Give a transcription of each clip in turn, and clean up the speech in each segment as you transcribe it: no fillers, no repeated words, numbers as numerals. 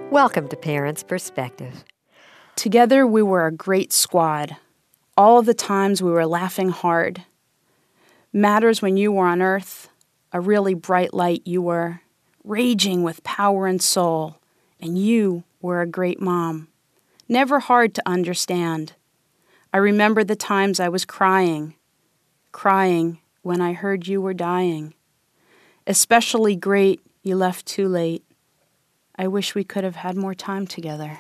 Welcome to Parents' Perspective. Together we were a great squad. All of the times we were laughing hard. Matters when you were on earth, a really bright light you were, raging with power and soul, and you were a great mom. Never hard to understand. I remember the times I was crying when I heard you were dying. Especially great you left too late. I wish we could have had more time together.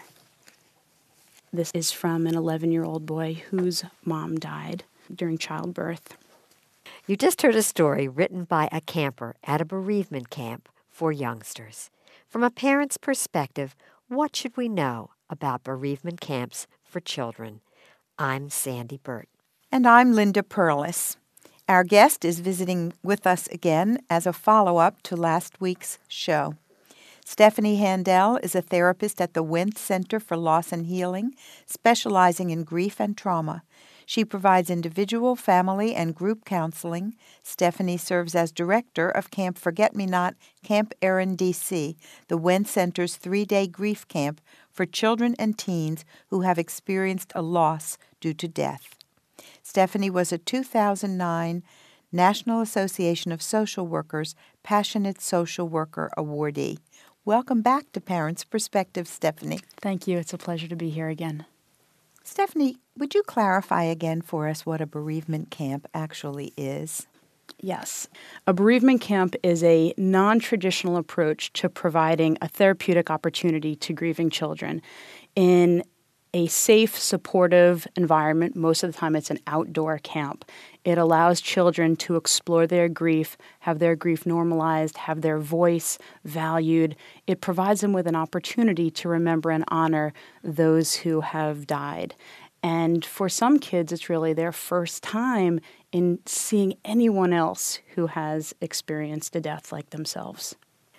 This is from an 11-year-old boy whose mom died during childbirth. You just heard a story written by a camper at a bereavement camp for youngsters. From a parent's perspective, what should we know about bereavement camps for children? I'm Sandy Burt. And I'm Linda Perlis. Our guest is visiting with us again as a follow-up to last week's show. Stephanie Handel is a therapist at the Wentz Center for Loss and Healing, specializing in grief and trauma. She provides individual, family, and group counseling. Stephanie serves as director of Camp Forget-Me-Not, Camp Erin, D.C., the Wentz Center's 3-day grief camp for children and teens who have experienced a loss due to death. Stephanie was a 2009 National Association of Social Workers Passionate Social Worker awardee. Welcome back to Parents' Perspective, Stephanie. Thank you. It's a pleasure to be here again. Stephanie, would you clarify again for us what a bereavement camp actually is? Yes. A bereavement camp is a non-traditional approach to providing a therapeutic opportunity to grieving children in a safe, supportive environment. Most of the time it's an outdoor camp. It allows children to explore their grief, have their grief normalized, have their voice valued. It provides them with an opportunity to remember and honor those who have died. And for some kids, it's really their first time in seeing anyone else who has experienced a death like themselves.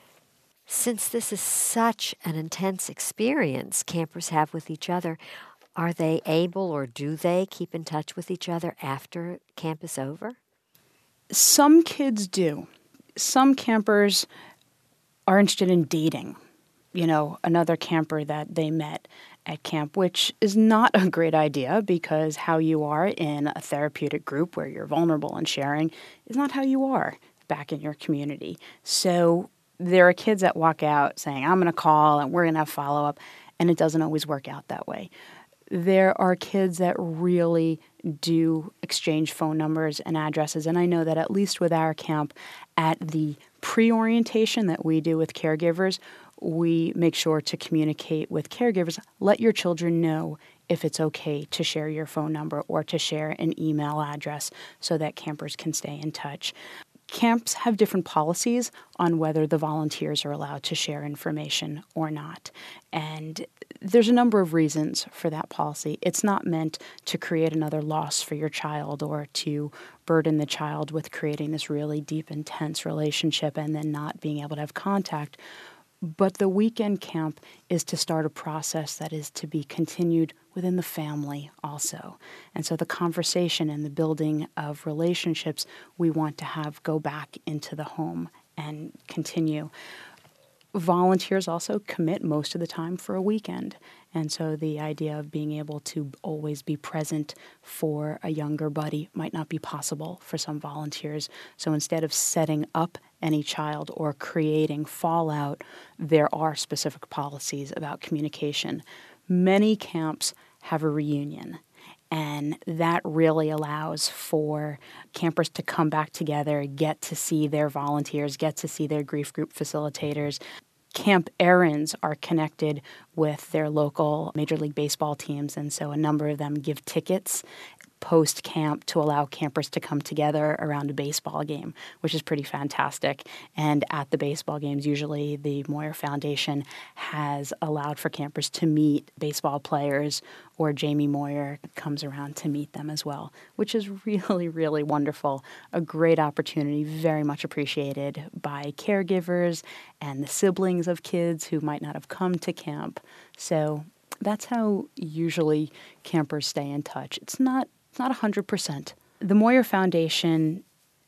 Since this is such an intense experience campers have with each other, are they able or do they keep in touch with each other after camp is over? Some kids do. Some campers are interested in dating, another camper that they met at camp, which is not a great idea because how you are in a therapeutic group where you're vulnerable and sharing is not how you are back in your community. So there are kids that walk out saying, I'm going to call and we're going to have follow-up, and it doesn't always work out that way. There are kids that really do exchange phone numbers and addresses, and I know that at least with our camp, at the pre-orientation that we do with caregivers, we make sure to communicate with caregivers. Let your children know if it's okay to share your phone number or to share an email address so that campers can stay in touch. Camps have different policies on whether the volunteers are allowed to share information or not. And there's a number of reasons for that policy. It's not meant to create another loss for your child or to burden the child with creating this really deep, intense relationship and then not being able to have contact. But the weekend camp is to start a process that is to be continued within the family also. And so the conversation and the building of relationships we want to have go back into the home and continue. Volunteers also commit most of the time for a weekend. And so the idea of being able to always be present for a younger buddy might not be possible for some volunteers. So instead of setting up any child or creating fallout, there are specific policies about communication. Many camps have a reunion, and that really allows for campers to come back together, get to see their volunteers, get to see their grief group facilitators. Camp Erins are connected with their local Major League Baseball teams, and so a number of them give tickets post-camp to allow campers to come together around a baseball game, which is pretty fantastic. And at the baseball games, usually the Moyer Foundation has allowed for campers to meet baseball players, or Jamie Moyer comes around to meet them as well, which is really, really wonderful. A great opportunity, very much appreciated by caregivers and the siblings of kids who might not have come to camp. So that's how usually campers stay in touch. It's not 100%. The Moyer Foundation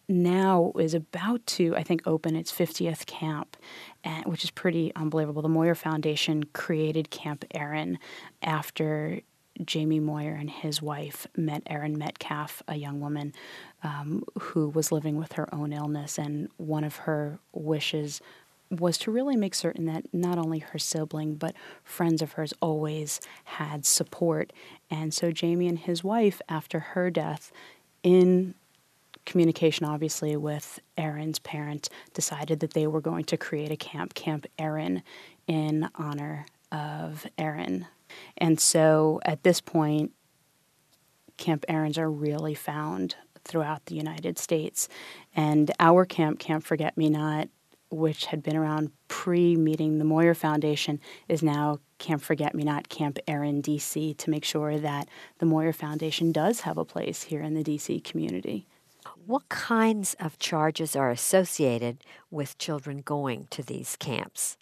now is about to, I think, open its 50th camp, which is pretty unbelievable. The Moyer Foundation created Camp Erin after Jamie Moyer and his wife met Erin Metcalf, a young woman who was living with her own illness, and one of her wishes was to really make certain that not only her sibling, but friends of hers always had support. And so Jamie and his wife, after her death, in communication obviously with Erin's parents, decided that they were going to create a camp, Camp Erin, in honor of Erin. And so at this point, Camp Erins are really found throughout the United States. And our camp, Camp Forget-Me-Not, which had been around pre-meeting the Moyer Foundation, is now Camp Forget-Me-Not, Camp Erin, D.C., to make sure that the Moyer Foundation does have a place here in the D.C. community. What kinds of charges are associated with children going to these camps?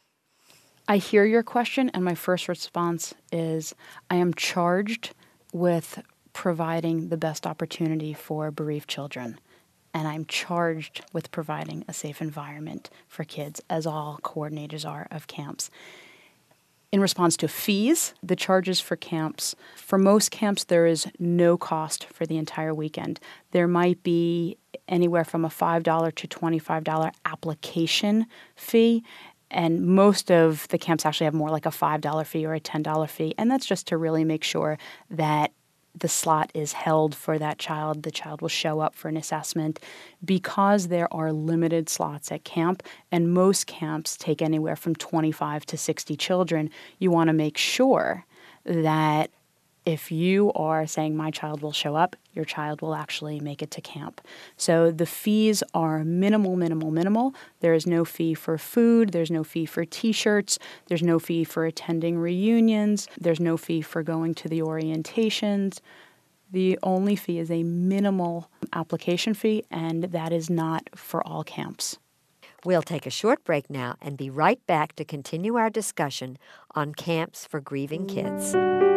I hear your question, and my first response is I am charged with providing the best opportunity for bereaved children, and I'm charged with providing a safe environment for kids, as all coordinators are of camps. In response to fees, the charges for camps, for most camps, there is no cost for the entire weekend. There might be anywhere from a $5 to $25 application fee, and most of the camps actually have more like a $5 fee or a $10 fee, and that's just to really make sure that the slot is held for that child. The child will show up for an assessment. Because there are limited slots at camp, and most camps take anywhere from 25 to 60 children, you want to make sure that if you are saying my child will show up, your child will actually make it to camp. So the fees are minimal. There is no fee for food. There's no fee for T-shirts. There's no fee for attending reunions. There's no fee for going to the orientations. The only fee is a minimal application fee, and that is not for all camps. We'll take a short break now and be right back to continue our discussion on camps for grieving kids.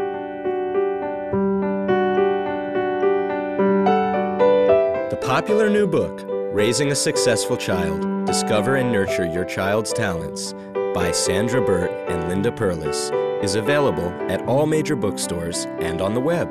The popular new book, Raising a Successful Child, Discover and Nurture Your Child's Talents, by Sandra Burt and Linda Perlis, is available at all major bookstores and on the web.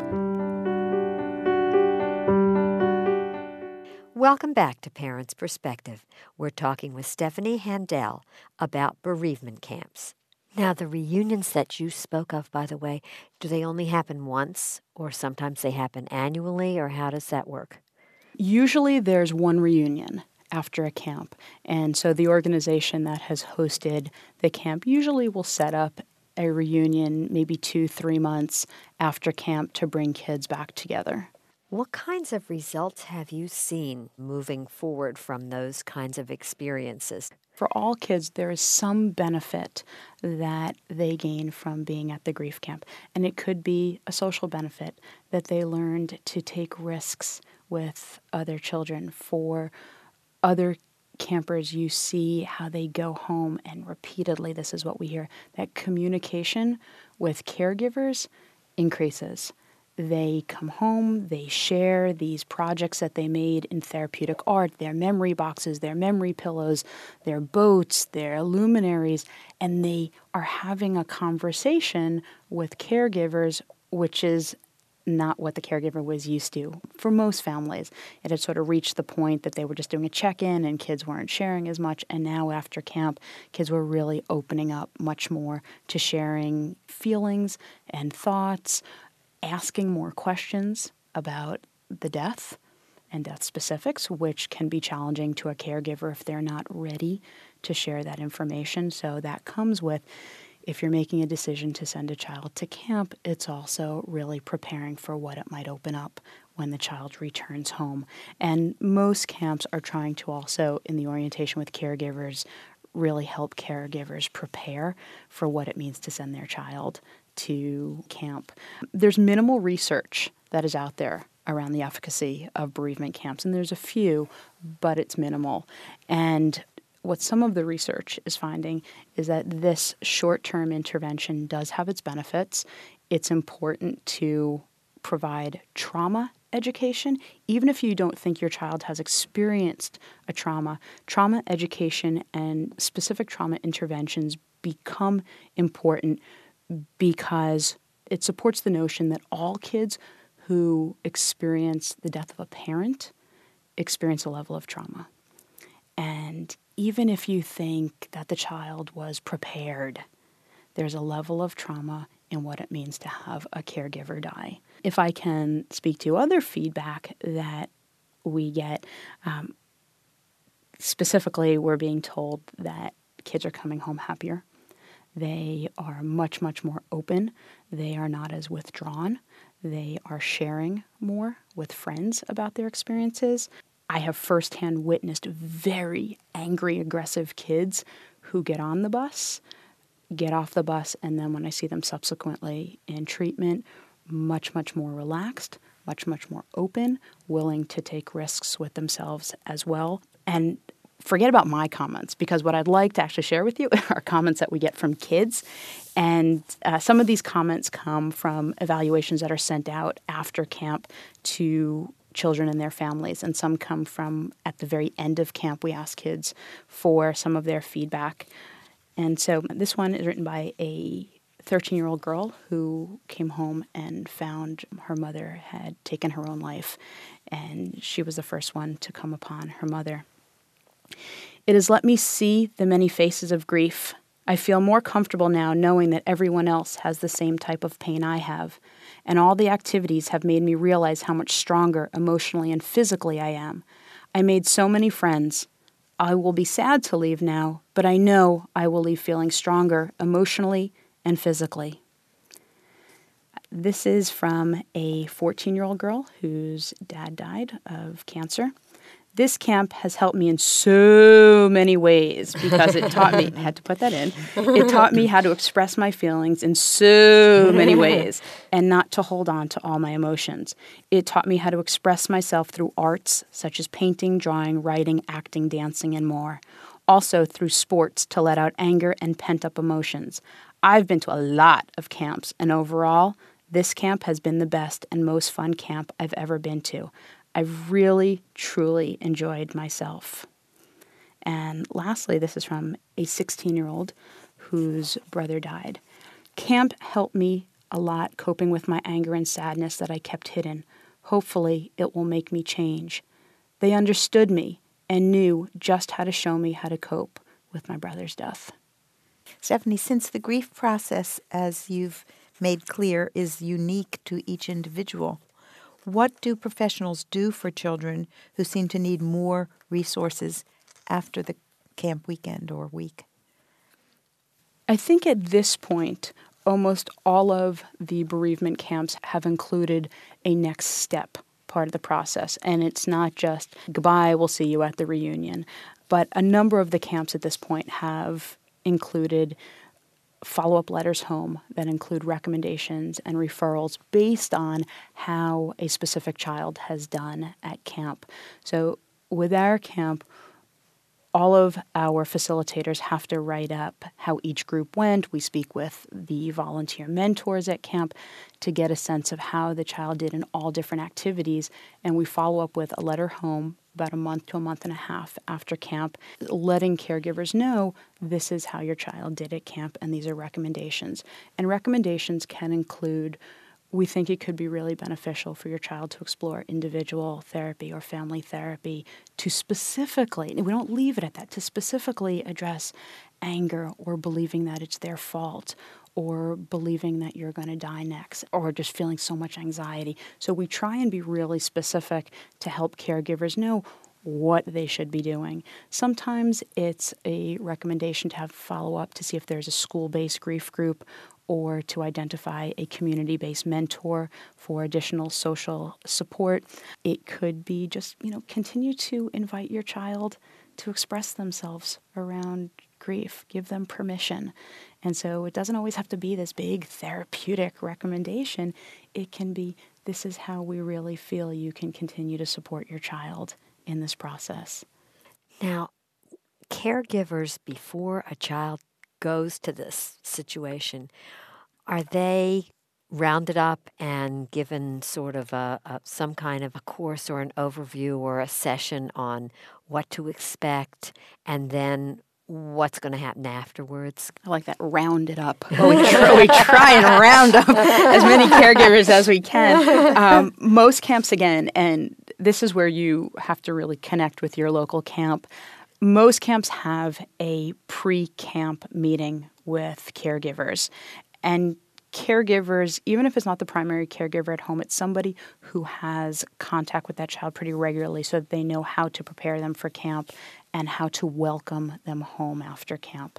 Welcome back to Parents' Perspective. We're talking with Stephanie Handel about bereavement camps. Now, the reunions that you spoke of, by the way, do they only happen once, or sometimes they happen annually, or how does that work? Usually there's one reunion after a camp, and so the organization that has hosted the camp usually will set up a reunion maybe 2-3 months after camp to bring kids back together. What kinds of results have you seen moving forward from those kinds of experiences? For all kids, there is some benefit that they gain from being at the grief camp, and it could be a social benefit that they learned to take risks with other children. For other campers, you see how they go home, and repeatedly, this is what we hear, that communication with caregivers increases. They come home, they share these projects that they made in therapeutic art, their memory boxes, their memory pillows, their boats, their luminaries, and they are having a conversation with caregivers, which is not what the caregiver was used to. For most families, it had sort of reached the point that they were just doing a check-in and kids weren't sharing as much, and now after camp, kids were really opening up much more to sharing feelings and thoughts, asking more questions about the death and death specifics, which can be challenging to a caregiver if they're not ready to share that information. So that comes with, if you're making a decision to send a child to camp, it's also really preparing for what it might open up when the child returns home. And most camps are trying to also, in the orientation with caregivers, really help caregivers prepare for what it means to send their child to camp. There's minimal research that is out there around the efficacy of bereavement camps, and there's a few, but it's minimal. And what some of the research is finding is that this short-term intervention does have its benefits. It's important to provide trauma education, even if you don't think your child has experienced a trauma education and specific trauma interventions become important because it supports the notion that all kids who experience the death of a parent experience a level of trauma. And even if you think that the child was prepared, there's a level of trauma in what it means to have a caregiver die. If I can speak to other feedback that we get, specifically we're being told that kids are coming home happier. They are much, much more open. They are not as withdrawn. They are sharing more with friends about their experiences. I have firsthand witnessed very angry, aggressive kids who get on the bus, get off the bus, and then when I see them subsequently in treatment, much, much more relaxed, much, much more open, willing to take risks with themselves as well. And forget about my comments, because what I'd like to actually share with you are comments that we get from kids. And some of these comments come from evaluations that are sent out after camp to children and their families, and some come from at the very end of camp. We ask kids for some of their feedback. And so this one is written by a 13-year-old girl who came home and found her mother had taken her own life, and she was the first one to come upon her mother. It has let me see the many faces of grief. I feel more comfortable now knowing that everyone else has the same type of pain I have, and all the activities have made me realize how much stronger emotionally and physically I am. I made so many friends. I will be sad to leave now, but I know I will leave feeling stronger emotionally and physically. This is from a 14-year-old girl whose dad died of cancer. This camp has helped me in so many ways because it taught me, I had to put that in, it taught me how to express my feelings in so many ways and not to hold on to all my emotions. It taught me how to express myself through arts such as painting, drawing, writing, acting, dancing, and more. Also through sports to let out anger and pent-up emotions. I've been to a lot of camps, and overall, this camp has been the best and most fun camp I've ever been to. I've really, truly enjoyed myself. And lastly, this is from a 16-year-old whose brother died. Camp helped me a lot coping with my anger and sadness that I kept hidden. Hopefully, it will make me change. They understood me and knew just how to show me how to cope with my brother's death. Stephanie, since the grief process, as you've made clear, is unique to each individual, what do professionals do for children who seem to need more resources after the camp weekend or week? I think at this point, almost all of the bereavement camps have included a next step part of the process. And it's not just, goodbye, we'll see you at the reunion. But a number of the camps at this point have included follow-up letters home that include recommendations and referrals based on how a specific child has done at camp. So with our camp, all of our facilitators have to write up how each group went. We speak with the volunteer mentors at camp to get a sense of how the child did in all different activities, and we follow up with a letter home about a month to a month and a half after camp, letting caregivers know this is how your child did at camp and these are recommendations. And recommendations can include, we think it could be really beneficial for your child to explore individual therapy or family therapy to specifically, and we don't leave it at that, to specifically address anger or believing that it's their fault or believing that you're going to die next, or just feeling so much anxiety. So we try and be really specific to help caregivers know what they should be doing. Sometimes it's a recommendation to have follow-up to see if there's a school-based grief group or to identify a community-based mentor for additional social support. It could be just, continue to invite your child to express themselves around grief. Give them permission. And so it doesn't always have to be this big therapeutic recommendation. It can be, this is how we really feel you can continue to support your child in this process. Now, caregivers, before a child goes to this situation, are they rounded up and given sort of some kind of a course or an overview or a session on what to expect and then what's going to happen afterwards? I like that, rounded up. Well, we try and round up as many caregivers as we can. Most camps, again, and this is where you have to really connect with your local camp. Most camps have a pre-camp meeting with caregivers. And caregivers, even if it's not the primary caregiver at home, it's somebody who has contact with that child pretty regularly so that they know how to prepare them for camp and how to welcome them home after camp.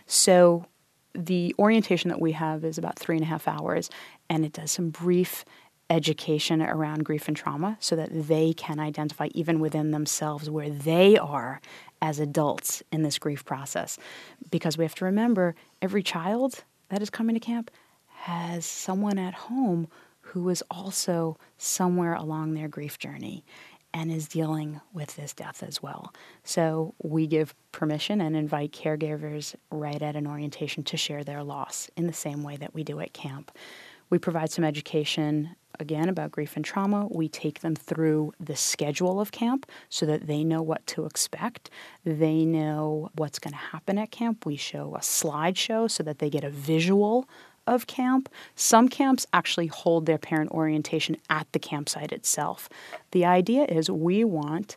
So the orientation that we have is about 3.5 hours, and it does some brief education around grief and trauma so that they can identify even within themselves where they are as adults in this grief process. Because we have to remember, every child that is coming to camp has someone at home who is also somewhere along their grief journey and is dealing with this death as well. So we give permission and invite caregivers right at an orientation to share their loss in the same way that we do at camp. We provide some education, again, about grief and trauma. We take them through the schedule of camp so that they know what to expect. They know what's going to happen at camp. We show a slideshow so that they get a visual of camp. Some camps actually hold their parent orientation at the campsite itself. The idea is we want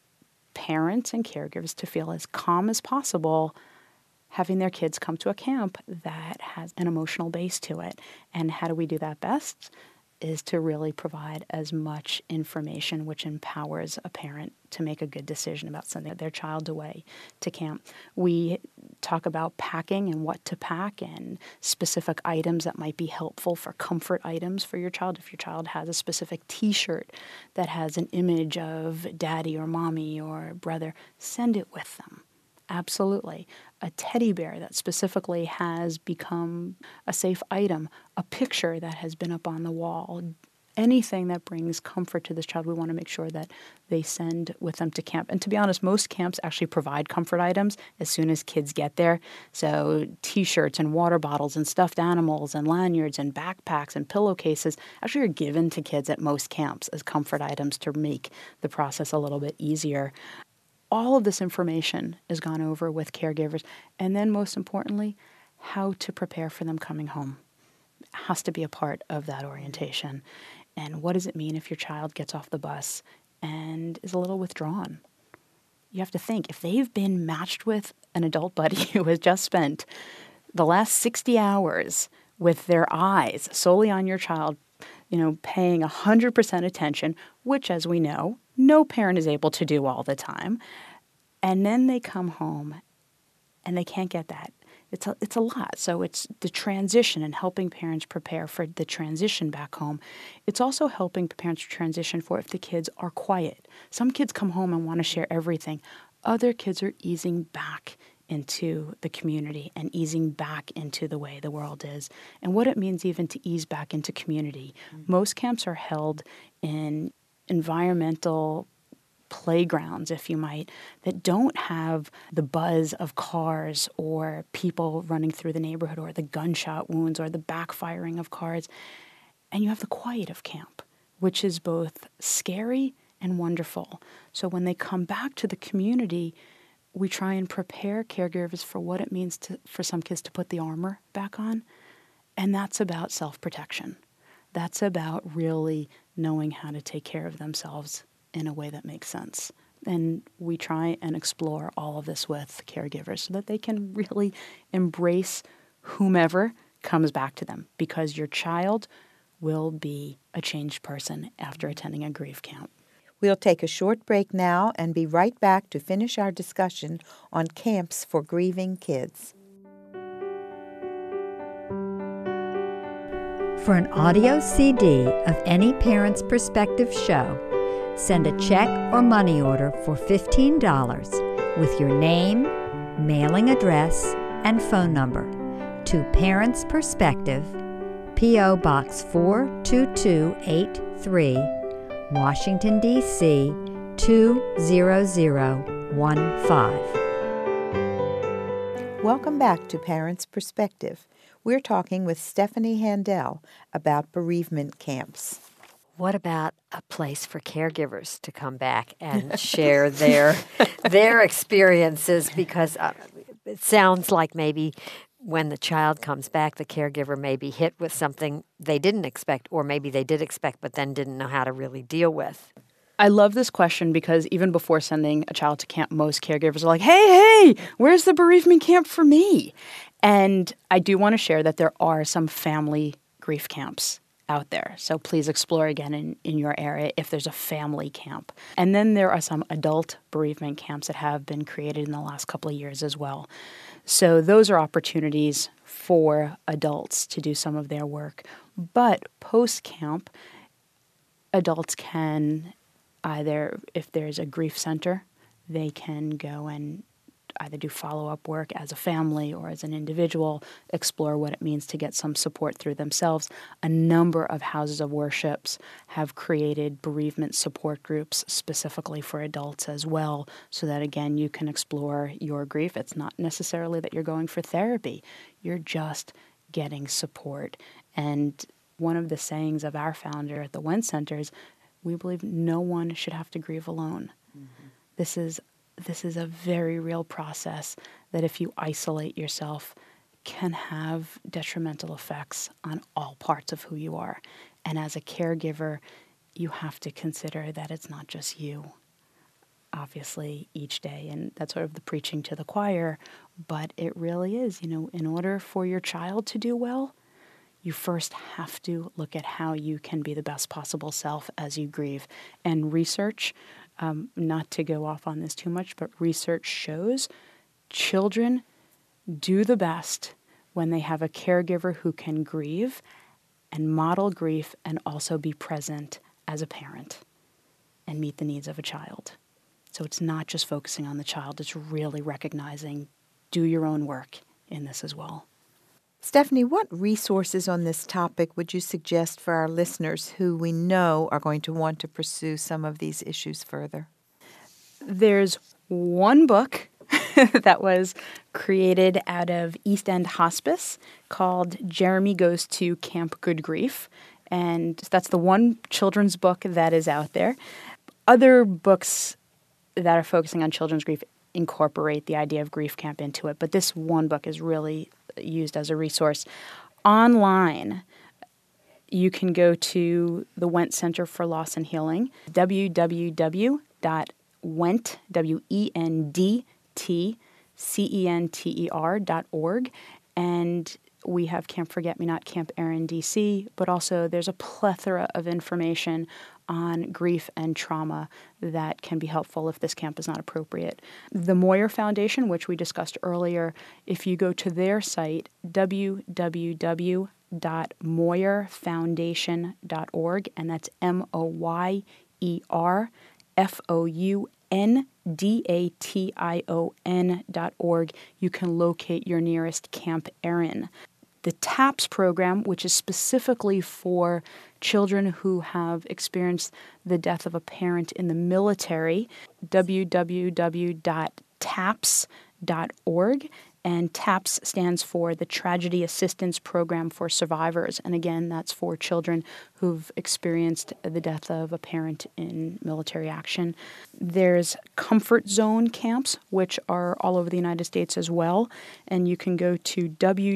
parents and caregivers to feel as calm as possible having their kids come to a camp that has an emotional base to it. And how do we do that best? Is to really provide as much information which empowers a parent to make a good decision about sending their child away to camp. We talk about packing and what to pack and specific items that might be helpful for comfort items for your child. If your child has a specific T-shirt that has an image of daddy or mommy or brother, send it with them. Absolutely. A teddy bear that specifically has become a safe item, a picture that has been up on the wall, anything that brings comfort to this child, we want to make sure that they send with them to camp. And to be honest, most camps actually provide comfort items as soon as kids get there. So T-shirts and water bottles and stuffed animals and lanyards and backpacks and pillowcases actually are given to kids at most camps as comfort items to make the process a little bit easier. All of this information is gone over with caregivers. And then most importantly, how to prepare for them coming home. It has to be a part of that orientation. And what does it mean if your child gets off the bus and is a little withdrawn? You have to think, if they've been matched with an adult buddy who has just spent the last 60 hours with their eyes solely on your child, paying 100% attention, which, as we know, no parent is able to do all the time. And then they come home and they can't get that. It's a lot. So it's the transition and helping parents prepare for the transition back home. It's also helping parents transition for if the kids are quiet. Some kids come home and want to share everything. Other kids are easing back into the community and easing back into the way the world is and what it means even to ease back into community. Mm-hmm. Most camps are held in environmental playgrounds, if you might, that don't have the buzz of cars or people running through the neighborhood or the gunshot wounds or the backfiring of cars. And you have the quiet of camp, which is both scary and wonderful. So when they come back to the community, we try and prepare caregivers for what it means for some kids to put the armor back on. And that's about self-protection. That's about really knowing how to take care of themselves in a way that makes sense. And we try and explore all of this with caregivers so that they can really embrace whomever comes back to them, because your child will be a changed person after attending a grief camp. We'll take a short break now and be right back to finish our discussion on camps for grieving kids. For an audio CD of any Parent's Perspective show, send a check or money order for $15 with your name, mailing address, and phone number to Parent's Perspective, P.O. Box 42283, Washington, D.C. 20015. Welcome back to Parents' Perspective. We're talking with Stephanie Handel about bereavement camps. What about a place for caregivers to come back and share their experiences? Because it sounds like maybe when the child comes back, the caregiver may be hit with something they didn't expect, or maybe they did expect but then didn't know how to really deal with. I love this question because even before sending a child to camp, most caregivers are like, hey, where's the bereavement camp for me? And I do want to share that there are some family grief camps out there. So please explore again in your area if there's a family camp. And then there are some adult bereavement camps that have been created in the last couple of years as well. So those are opportunities for adults to do some of their work. But post-camp, adults can either, if there's a grief center, they can go and either do follow-up work as a family or as an individual, explore what it means to get some support through themselves. A number of houses of worships have created bereavement support groups specifically for adults as well, so that, again, you can explore your grief. It's not necessarily that you're going for therapy. You're just getting support. And one of the sayings of our founder at the Wendt Center is, we believe no one should have to grieve alone. Mm-hmm. This is a very real process that if you isolate yourself can have detrimental effects on all parts of who you are. And as a caregiver, you have to consider that it's not just you, obviously, each day. And that's sort of the preaching to the choir. But it really is, in order for your child to do well, you first have to look at how you can be the best possible self as you grieve. And research, not to go off on this too much, but research shows children do the best when they have a caregiver who can grieve and model grief and also be present as a parent and meet the needs of a child. So it's not just focusing on the child, it's really recognizing, do your own work in this as well. Stephanie, what resources on this topic would you suggest for our listeners who we know are going to want to pursue some of these issues further? There's one book that was created out of East End Hospice called Jeremy Goes to Camp Good Grief, and that's the one children's book that is out there. Other books that are focusing on children's grief incorporate the idea of grief camp into it, but this one book is really used as a resource. Online, you can go to the Wendt Center for Loss and Healing, www.wendtcenter.org, and we have Camp Forget Me Not, Camp Erin DC, but also there's a plethora of information on grief and trauma that can be helpful if this camp is not appropriate. The Moyer Foundation, which we discussed earlier, if you go to their site, www.moyerfoundation.org, and that's MOYERFOUNDATION.org, you can locate your nearest Camp Erin. The TAPS program, which is specifically for children who have experienced the death of a parent in the military, www.taps.org. And TAPS stands for the Tragedy Assistance Program for Survivors. And again, that's for children who've experienced the death of a parent in military action. There's comfort zone camps, which are all over the United States as well. And you can go to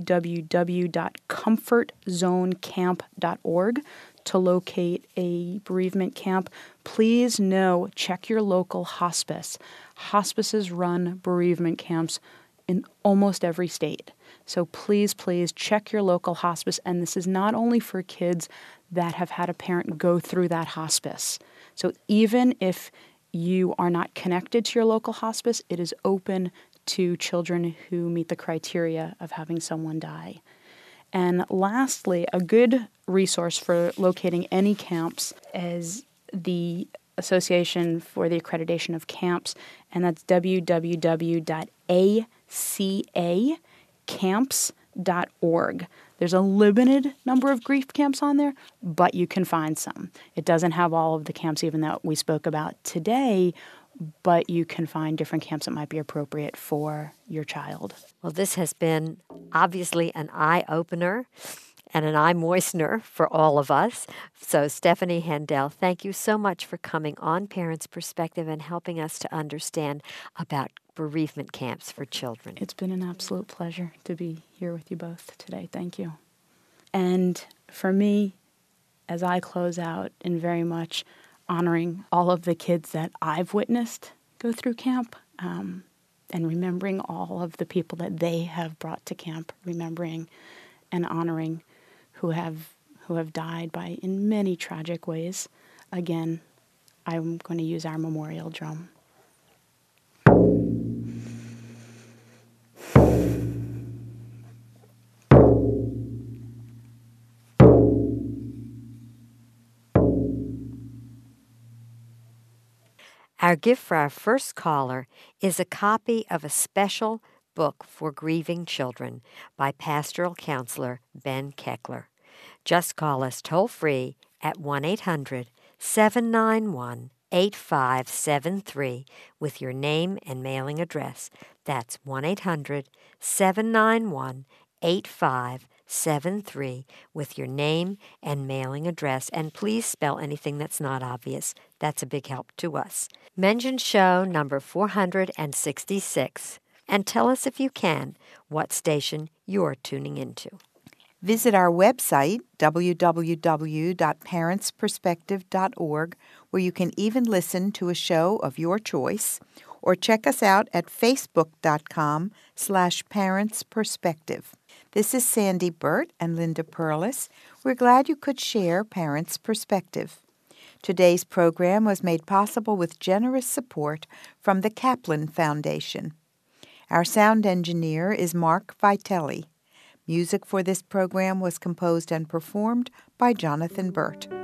www.comfortzonecamp.org to locate a bereavement camp. Please check your local hospice. Hospices run bereavement camps in almost every state. So please check your local hospice. And this is not only for kids that have had a parent go through that hospice. So even if you are not connected to your local hospice, it is open to children who meet the criteria of having someone die. And lastly, a good resource for locating any camps is the Association for the Accreditation of Camps, and that's www.acacamps.org. There's a limited number of grief camps on there, but you can find some. It doesn't have all of the camps even that we spoke about today, but you can find different camps that might be appropriate for your child. Well, this has been obviously an eye-opener and an eye moistener for all of us. So, Stephanie Handel, thank you so much for coming on Parents' Perspective and helping us to understand about bereavement camps for children. It's been an absolute pleasure to be here with you both today. Thank you. And for me, as I close out, in very much honoring all of the kids that I've witnessed go through camp, and remembering all of the people that they have brought to camp, remembering and honoring who have died in many tragic ways. Again, I'm going to use our memorial drum. Our gift for our first caller is a copy of a special book for grieving children by pastoral counselor Ben Keckler. Just call us toll-free at 1-800-791-8573 with your name and mailing address. That's 1-800-791-8573 with your name and mailing address. And please spell anything that's not obvious. That's a big help to us. Mention show number 466. And tell us, if you can, what station you're tuning into. Visit our website, www.parentsperspective.org, where you can even listen to a show of your choice, or check us out at facebook.com/parentsperspective. This is Sandy Burt and Linda Perlis. We're glad you could share Parents' Perspective. Today's program was made possible with generous support from the Kaplan Foundation. Our sound engineer is Mark Vitelli. Music for this program was composed and performed by Jonathan Burt.